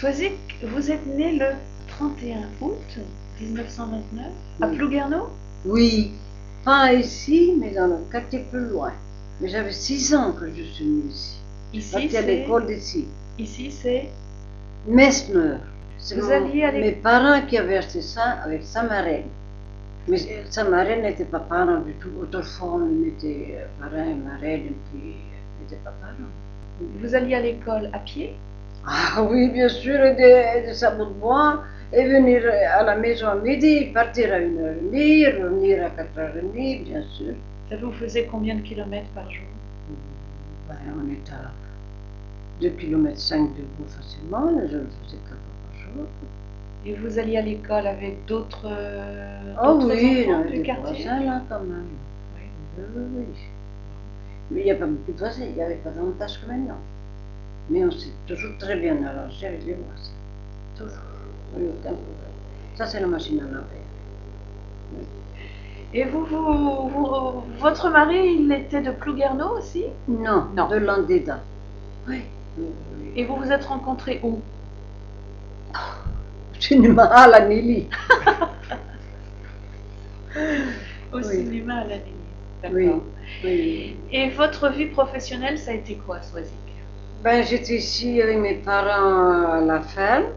Soisic, vous êtes né le 31 août 1929 à Oui. Plouguerneau? Oui, pas ici, mais dans le quartier plus loin. Mais j'avais 6 ans que je suis venue ici. Ici, Partie à c'est... l'école d'ici. Ici, c'est... Messner. C'est Vous alliez à mes l'école... parents qui avaient acheté ça avec sa marraine. Mais sa marraine n'était pas parent du tout. Autrefois, on mettait parrain et marraine, et puis n'était pas parent. Vous alliez à l'école à pied? Ah oui, bien sûr, de sabot de bois, et venir à la maison à midi, partir à 1h30, revenir à 4h30, bien sûr. Ça vous faisait combien de kilomètres par jour? Ben, on est à 2,5 km debout facilement, je le faisais 4 fois par jour. Et vous alliez à l'école avec d'autres Oh oui, enfants on du était quartier? voisins là quand même. Oui. Oui. Mais il n'y a pas beaucoup de voisins, il n'y avait pas davantage que maintenant. Mais on s'est toujours très bien arrangé avec les voisins. Toujours. Oui, aucun problème. Ça, c'est la machine à laver. Oui. Et votre mari, il était de Plouguerneau aussi? Non, Non. de Landéda. Oui. Et vous vous êtes rencontrés où? Au cinéma à la Nelly. Au Oui. cinéma à la Nénisse. D'accord. Oui, oui. Et votre vie professionnelle, ça a été quoi, Soisic? Ben, j'étais ici avec mes parents à la ferme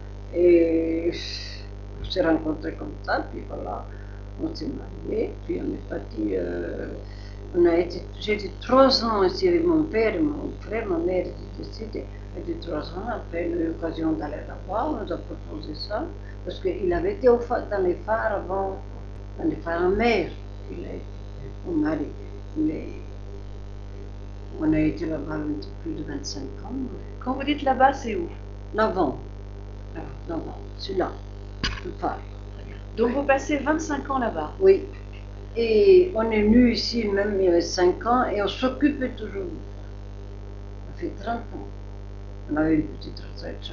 et on s'est rencontrés comme ça, puis voilà, on s'est mariés, puis on est parti. J'ai été 3 ans ici avec mon père et mon frère, ma mère était décédée. Elle était 3 ans, après on a eu l'occasion d'aller là-bas, on nous a proposé ça, parce qu'il avait été dans les phares avant, dans les phares en mer, il a été, mon mari. Mais on a été là-bas plus de 25 ans. Quand vous dites là-bas, c'est où? L'avant, celui-là, le phare. Donc vous passez 25 ans là-bas. Oui. Et on est venu ici, même il y avait 5 ans, et on s'occupait toujours du phare. Ça fait 30 ans. On avait une petite retraite chacun.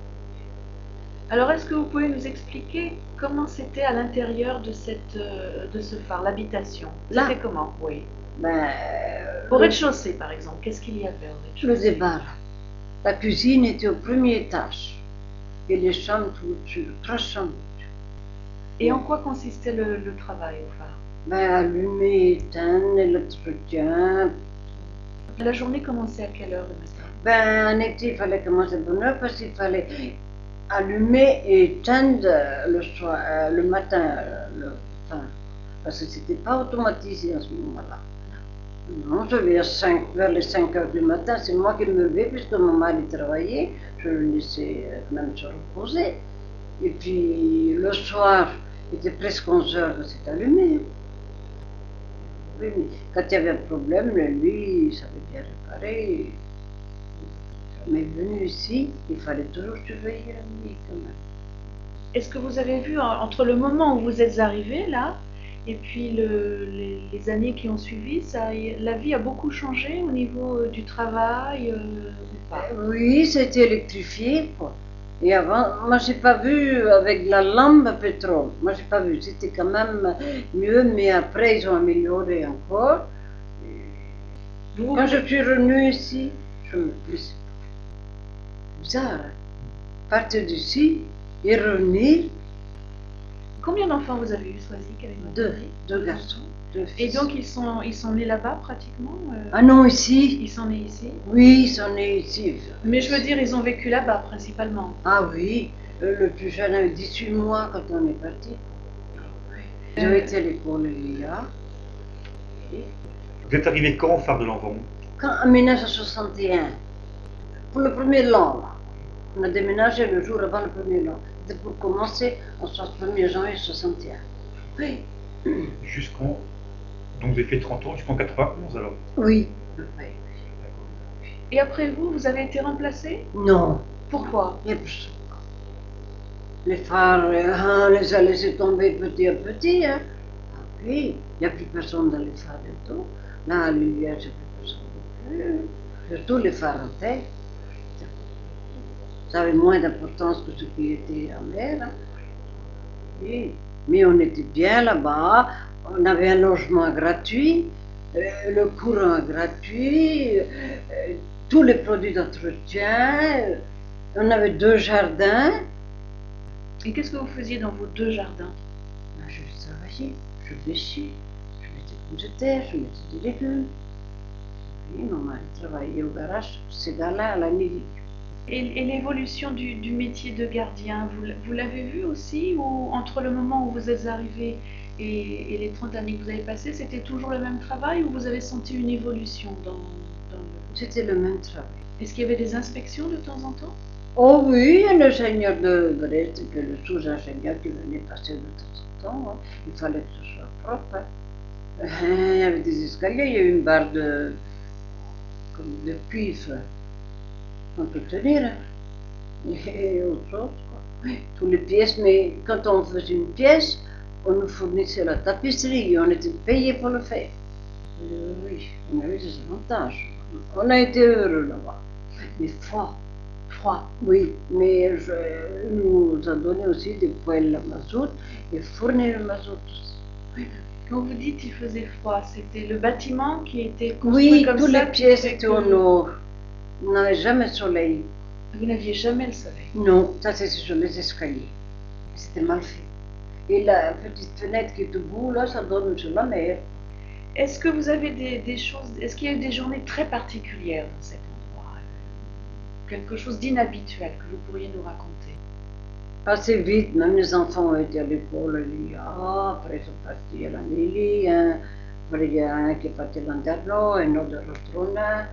Alors est-ce que vous pouvez nous expliquer comment c'était à l'intérieur de ce phare, l'habitation? Là? C'était comment? Oui. Ben, Au rez-de-chaussée, par exemple, qu'est-ce qu'il y avait au le rez-de-chaussée? débarras. La cuisine était au premier étage. Et les chambres tout au-dessus, 3 chambres. Et en quoi consistait le travail au phare? Ben, allumer, éteindre, l'entretien. La journée commençait à quelle heure le matin? Ben, en été, il fallait commencer de bonne heure parce qu'il fallait allumer et éteindre le soir, le matin, enfin, parce que c'était pas automatisé à ce moment-là. Non, je vais vers les 5 heures du matin, c'est moi qui me levais puisque mon mari travaillait, je le laissais même se reposer. Et puis le soir, il était presque 11 heures que c'était allumé. Oui, mais quand il y avait un problème, lui, il savait bien réparer. Mais venu ici, il fallait toujours surveiller la nuit quand même. Est-ce que vous avez vu, entre le moment où vous êtes arrivé là, et puis les années qui ont suivi, la vie a beaucoup changé au niveau du travail ou pas? Oui, c'était électrifié, quoi. Et avant, moi j'ai pas vu avec la lampe à pétrole. Moi j'ai pas vu, c'était quand même mieux, mais après ils ont amélioré encore. Quand je suis revenue ici, je me plaisais pas. Bizarre, hein? Partir d'ici et revenir, Combien d'enfants vous avez eu, Soisic, avec votre mari? deux garçons, 2 Et fils. donc ils sont nés là-bas pratiquement? Ah non, ici? Ils sont nés ici? Oui, ils sont nés ici. Mais je veux dire, ils ont vécu là-bas principalement. Ah oui, le plus jeune avait 18 mois quand on est parti. Ils ont été à l'école Elia. Vous êtes arrivé quand au phare de l'Envon? En 1961, pour le premier l'an, là. On a déménagé le jour avant le premier l'an. C'était pour commencer en 1er janvier 61. Oui. Jusqu'en. Donc vous avez fait 30 ans jusqu'en 91 alors? Oui. Et après vous avez été remplacé? Non, Pourquoi? il y a plus. Les phares, on les a laissés tomber petit à petit. Hein. Ah oui, il n'y a plus personne dans les phares du tout. Là, à Lumière, il n'y a plus personne non plus. Surtout les phares en terre. Ça avait moins d'importance que ce qui était en mer. Hein. Oui. Mais on était bien là-bas, on avait un logement gratuit, le courant gratuit, tous les produits d'entretien. On avait 2 jardins. Et qu'est-ce que vous faisiez dans vos 2 jardins? Ben, je travaillais, je pêchais, je mettais pommes de terre, je mettais des légumes. Oui, mon mari travaillait au garage, c'est là à la mairie. Et l'évolution du métier de gardien, vous l'avez vu aussi, ou entre le moment où vous êtes arrivé et les 30 années que vous avez passées, c'était toujours le même travail, ou vous avez senti une évolution dans le... C'était le même travail. Est-ce qu'il y avait des inspections de temps en temps? Oh oui, l'ingénieur de Brest, que le sous-ingénieur qui venait passer de temps en temps, hein. Il fallait que ce soit propre. Hein. Il y avait des escaliers, il y avait une barre comme de cuivre qu'on peut tenir. Hein. Et autre chose, quoi. Toutes les pièces, mais quand on faisait une pièce, on nous fournissait la tapisserie et on était payé pour le faire. Oui, on a eu des avantages. On a été heureux là-bas. Mais froid. Froid. Oui, mais nous a donné aussi des poêles à mazout et fourni le mazout aussi. Quand vous dites il faisait froid, c'était le bâtiment qui était construit Oui, comme toutes ça les pièces qui fait étaient que au nord. On n'avait jamais de soleil. vous n'aviez jamais le soleil. Non, ça c'était sur les escaliers. C'était mal fait. Et la petite fenêtre qui est au bout, là, ça donne sur la mer. Est-ce que vous avez des choses, est-ce qu'il y a eu des journées très particulières dans cet endroit? Quelque chose d'inhabituel que vous pourriez nous raconter? Assez vite, même les enfants ont été à l'école, après ils sont partis à la mairie, hein. Après il y a un qui est parti à l'Anderlo, un autre à Rotrona.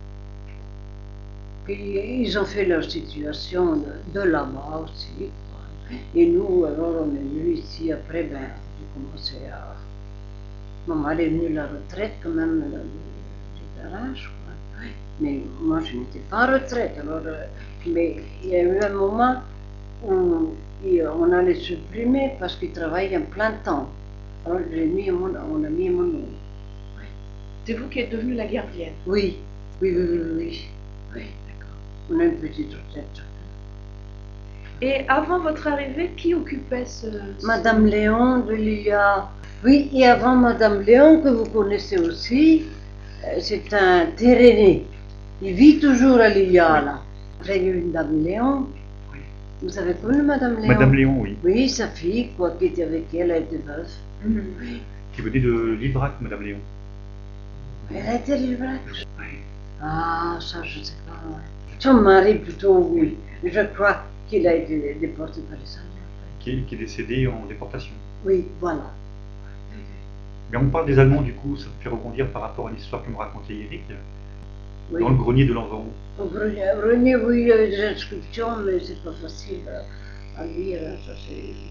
Puis ils ont fait leur situation de là-bas aussi, quoi. Et nous, alors on est venus ici, après, ben, j'ai commencé à... Maman est venue à la retraite quand même du garage, quoi. Mais moi je n'étais pas en retraite, alors... mais il y a eu un moment où on allait supprimer parce qu'ils travaillaient en plein temps. Alors on a mis mon nom. C'est vous qui êtes devenue la gardienne? Oui, oui, oui, oui, oui. Oui, d'accord. On a une petite retraite. Et avant votre arrivée, qui occupait ce... Madame Léon de Lilia. Oui, et avant Madame Léon, que vous connaissez aussi, c'est un Téréné. Il vit toujours à Lilia, là. Après, il y a eu une Dame Léon. Oui. Vous avez connu Madame Léon? Madame Léon, oui. Oui, sa fille, quoi, qui était avec elle, elle était veuve. Mhm. Qui venait de Librac, Madame Léon. Elle a été libre. Oui. Ah, ça, je ne sais pas. Son mari, plutôt, oui. Je crois qu'il a été déporté par les Allemands. Qui est décédé en déportation. Oui, voilà. Mais on parle des Allemands, du coup, ça me fait rebondir par rapport à l'histoire que me racontait Eric, Oui. dans le grenier de l'Envron. Au grenier, oui, il y avait des inscriptions, mais c'est pas facile à lire. Hein, ça,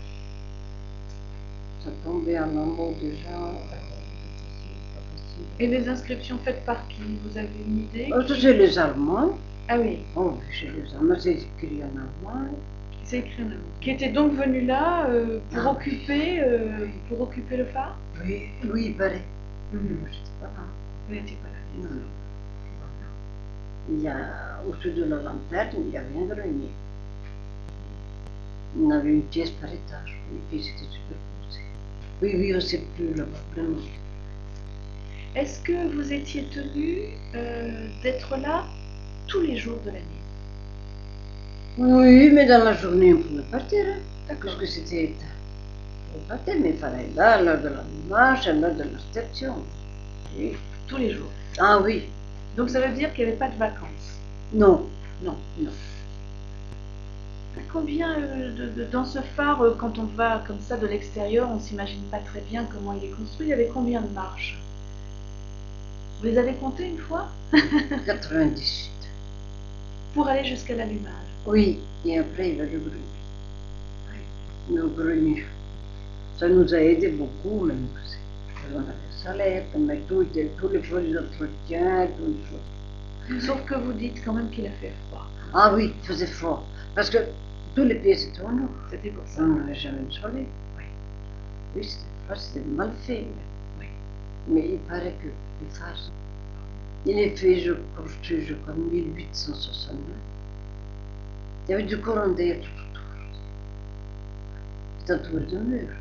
ça tombait en amont déjà. C'est pas facile. Et les inscriptions faites par qui? Vous avez une idée? Oh, ça, c'est les Allemands. Ah oui, Oh, oui, c'est les Allemands, c'est écrit en allemand. c'est écrit en allemand. Qui était donc venu là pour Ah. pour occuper le phare? Oui, oui, il paraît. Mhm. Moi, j'étais pas là. Vous n'étiez pas là. Non, non. Il y a, au-dessus de la lanterne, il y avait un grenier. On avait une pièce par étage, les pièces étaient superposées. Oui, oui, on ne sait plus là-bas, vraiment. Est-ce que vous étiez tenu d'être là tous les jours de l'année? Oui, mais dans la journée, on pouvait partir, hein, D'accord. parce que c'était... On pouvait partir, mais il fallait être là, à l'heure de la marche, à l'heure de la station. Oui. Tous les jours. Ah oui, Donc ça veut dire qu'il n'y avait pas de vacances. non, Non. non. Combien dans ce phare, quand on va comme ça de l'extérieur, on ne s'imagine pas très bien comment il est construit. Il y avait combien de marches? Vous les avez comptées une fois? 98. Pour aller jusqu'à l'allumage. Oui, et après, il y a le grenier. Le grenier. Ça nous a aidé beaucoup, même. On avait le salaire, on met tous les produits d'entretien, toutes les choses. Sauf que vous dites quand même qu'il a fait froid. Ah oui, il faisait froid. Parce que tous les pieds étaient en eau. C'était pour ça. On n'avait jamais de soleil. Oui. Oui, c'était froid, c'était mal fait. Oui. Mais il paraît que les phares, il est fait, construit, je crois, 1869. Il y avait du courant d'air tout autour. C'est entouré de murs.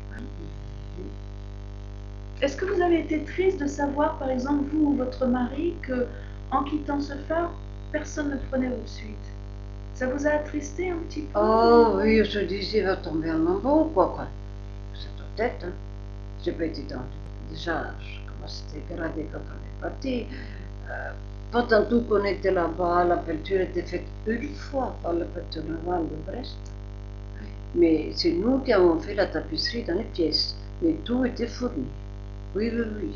Est-ce que vous avez été triste de savoir, par exemple, vous ou votre mari, que en quittant ce phare, personne ne prenait votre suite? Ça vous a attristé un petit peu? Oh oui, on se disait, il va tomber en lambeaux, quoi. C'est ta tête, hein. J'ai pas été dans. Déjà, comment c'était gradé quand on est parti. Pendant tout qu'on était là-bas, la peinture était faite une fois par le peintre naval de Brest. Mais c'est nous qui avons fait la tapisserie dans les pièces. Mais tout était fourni. Oui, oui, oui.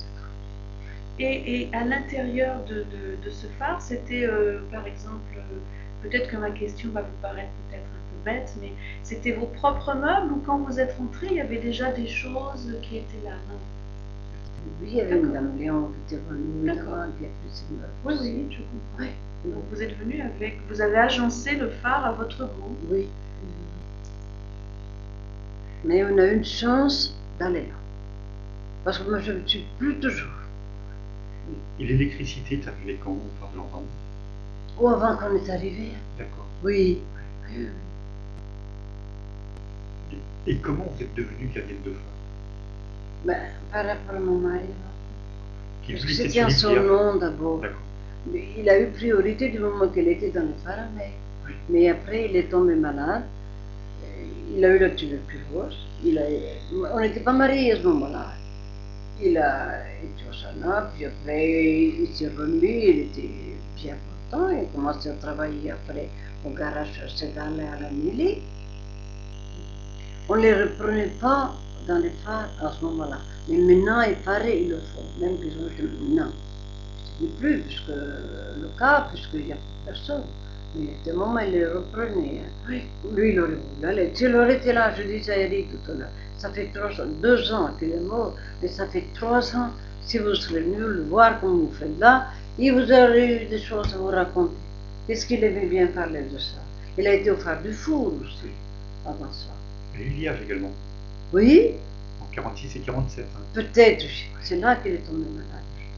Et à l'intérieur de ce phare, c'était par exemple, peut-être que ma question va vous paraître peut-être un peu bête, mais c'était vos propres meubles ou quand vous êtes rentré, il y avait déjà des choses qui étaient là, non? Oui, il y avait une dame Léon qui était venue D'accord. qui a fait ses meubles. Oui, oui, je comprends. Oui. Donc vous êtes venu vous avez agencé le phare à votre goût. Oui. Mais on a eu une chance d'aller là. Parce que moi, je ne suis plus toujours. Et l'électricité est arrivée quand au phare de l'Entente? Ou avant qu'on est arrivé. D'accord. Oui. Et comment vous êtes devenu gardienne de phare? Ben, par rapport à mon mari. Qui Parce lui que était c'était en sur son les pierres? nom d'abord. D'accord. Mais il a eu priorité du moment qu'il était dans le phare. Oui. Mais après, il est tombé malade. Il a eu la tuberculose. On n'était pas mariés à ce moment-là. Il a été au Sana, puis après, il s'est remis, il était bien content. Il a commencé à travailler après au garage Segal à la Mili. On ne les reprenait pas dans les phares à ce moment-là. Mais maintenant, il paraît, ils le font, même qu'ils ont été maintenant. Ce n'est plus, puisque le cas, puisqu'il n'y a plus personne. Mais de moment, il les reprenait. Oui. Lui, il aurait voulu aller. S'il aurait été là, je disais à Eric tout à l'heure, ça fait 2 ans qu'il est mort, mais ça fait 3 ans, si vous serez venu le voir comme vous faites là, il vous aurait eu des choses à vous raconter. Qu'est-ce qu'il aimait bien parler de ça? Il a été au phare du Four aussi, avant ça. Et Liège également, Oui, en 46 et 47. Hein. peut-être, c'est là qu'il est tombé malade.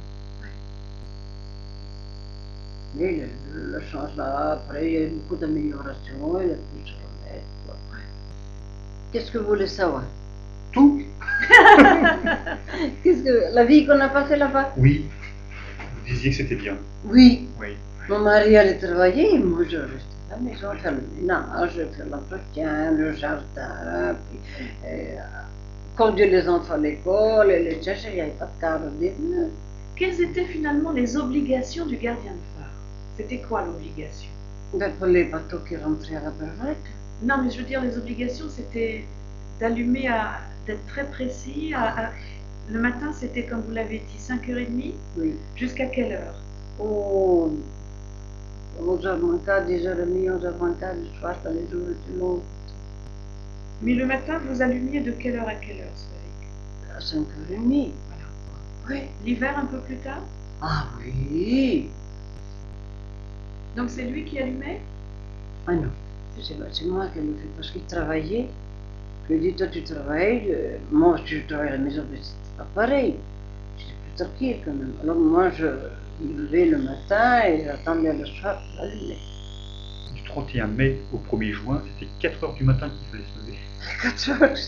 Mais il a eu la chance là, après il y a eu beaucoup d'améliorations, il a pu se remettre. Quoi. Qu'est-ce que vous voulez savoir? Tout? Qu'est-ce que la vie qu'on a passée là-bas? Oui. Vous disiez que c'était bien. Oui. Oui. Mon mari allait travailler, moi je restais à la maison, faire le ménage, faire l'entretien, le jardin, puis conduire les enfants à l'école, et les chercher, il n'y avait pas de cadre au début. Quelles étaient finalement les obligations du gardien de phare? C'était quoi l'obligation? Ben, pour les bateaux qui rentraient à la Bergerac. Non, mais je veux dire, les obligations, c'était d'allumer, d'être très précis. Le matin, c'était, comme vous l'avez dit, 5h30. Oui. Jusqu'à quelle heure? Oh, 11h moins 4, 10h30, 11h moins 4, le soir, dans les jours du long. Mais le matin, vous allumiez de quelle heure à quelle heure, Swaik? À 5h30. Voilà. Oui. L'hiver, un peu plus tard? Ah oui. Donc c'est lui qui allumait? Ah non, c'est moi qui le fais parce qu'il travaillait. Je lui ai dit, toi tu travailles, moi je travaille à la maison, mais c'est pas pareil. J'étais plus tranquille quand même. Alors moi je me levais le matin et j'attendais le soir pour allumer. Du 31 mai au 1er juin, c'était 4h du matin qu'il fallait se lever. 4 heures.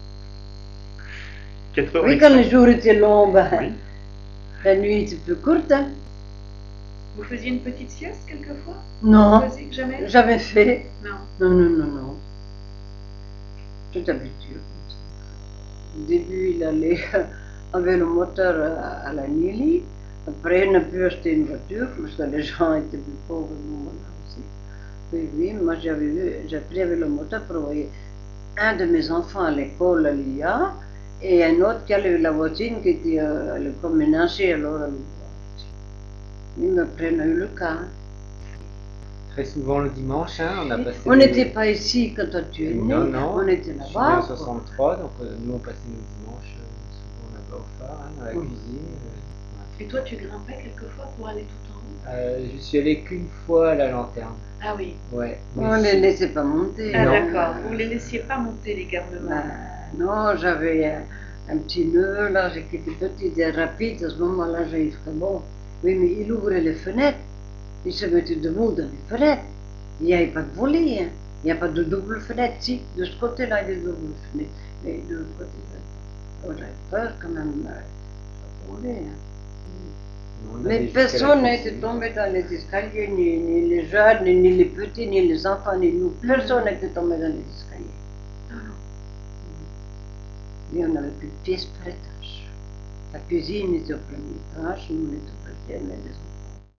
4h Oui, quand les jours étaient longs, ben, Oui. la nuit était plus courte. Hein. Vous faisiez une petite sieste quelquefois? Non, Vous faisiez jamais? jamais fait. Non. Non, non, non, non. Toute habitude. Au début, il allait avec le moteur à la Nili. Après, il n'a pu acheter une voiture parce que les gens étaient plus pauvres à ce moment-là aussi. Oui, oui, moi j'ai pris avec le moteur pour envoyer un de mes enfants à l'école à l'IA et un autre qui allait avec la voisine qui était à l'école ménager alors à l'IA. Mais après, on a eu le cas. Très souvent le dimanche, hein, on a passé. On n'était pas ici quand toi tu es né, Non, non. on était Je suis né là-bas. en 63, donc nous on passait nos dimanches souvent là-bas au phare, hein, dans la Oui. cuisine. Et toi, tu grimpais quelquefois pour aller tout en haut? Je suis allé qu'une fois à la lanterne. Ah oui. Ouais. On ne les laissait pas monter. Ah Non. d'accord. Vous ne les laissiez pas monter, les garnements. Ben, non, j'avais un petit nœud là, qui était petit et rapide, à ce moment-là j'ai fait bon. Oui, mais il ouvrait les fenêtres, il se mettait debout dans les fenêtres. Il n'y avait pas de volet, hein. Il n'y a pas de double fenêtre, si, de ce côté-là il y a des doubles fenêtres, mais de l'autre côté, alors j'avais peur quand même, ça tombait. Hein. on Mais allait jusqu'à la personne cuisine. n'était tombé dans les escaliers, ni les jeunes, ni les petits, ni les enfants, ni nous. Personne n'était tombé dans les escaliers. Et on avait plus de pièces par étage. La cuisine était au premier étage, nous on était au deuxième, et les